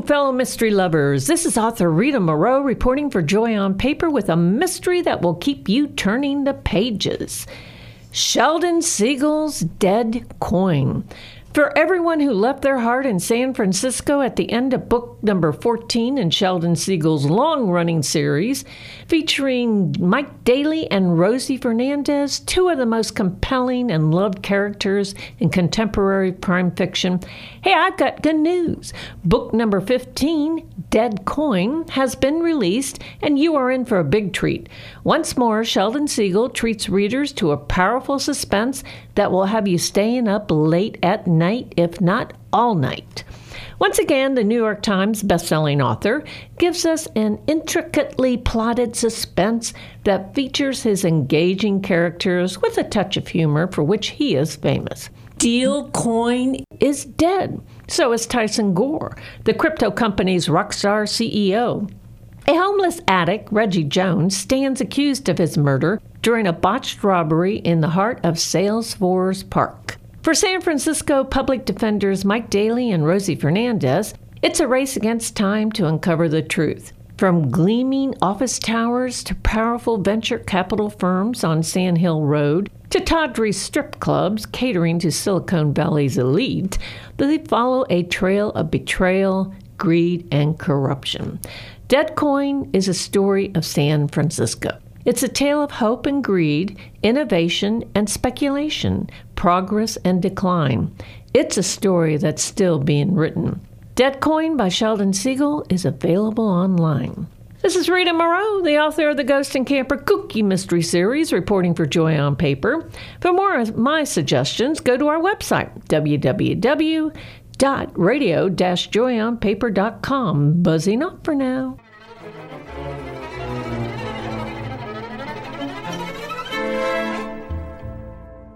fellow mystery lovers. This is author Rita Moreau reporting for Joy on Paper with a mystery that will keep you turning the pages. Sheldon Siegel's Dead Coin. For everyone who left their heart in San Francisco at the end of book number 14 in Sheldon Siegel's long-running series, featuring Mike Daly and Rosie Fernandez, two of the most compelling and loved characters in contemporary crime fiction, hey, I've got good news. Book number 15, Dead Coin, has been released, and you are in for a big treat. Once more, Sheldon Siegel treats readers to a powerful suspense that will have you staying up late at night, if not all night. Once again, the New York Times bestselling author gives us an intricately plotted suspense that features his engaging characters with a touch of humor for which he is famous. Deal Coin is dead. So is Tyson Gore, the crypto company's rockstar CEO. A homeless addict, Reggie Jones, stands accused of his murder during a botched robbery in the heart of Salesforce Park. For San Francisco public defenders Mike Daly and Rosie Fernandez, it's a race against time to uncover the truth. From gleaming office towers to powerful venture capital firms on Sand Hill Road to tawdry strip clubs catering to Silicon Valley's elite, they follow a trail of betrayal, greed, and corruption. Dead Coin is a story of San Francisco. It's a tale of hope and greed, innovation and speculation, progress and decline. It's a story that's still being written. Dead Coin by Sheldon Siegel is available online. This is Rita Moreau, the author of the Ghost and Camper Kooky Mystery Series, reporting for Joy on Paper. For more of my suggestions, go to our website, www.radio-joyonpaper.com. Buzzing up for now.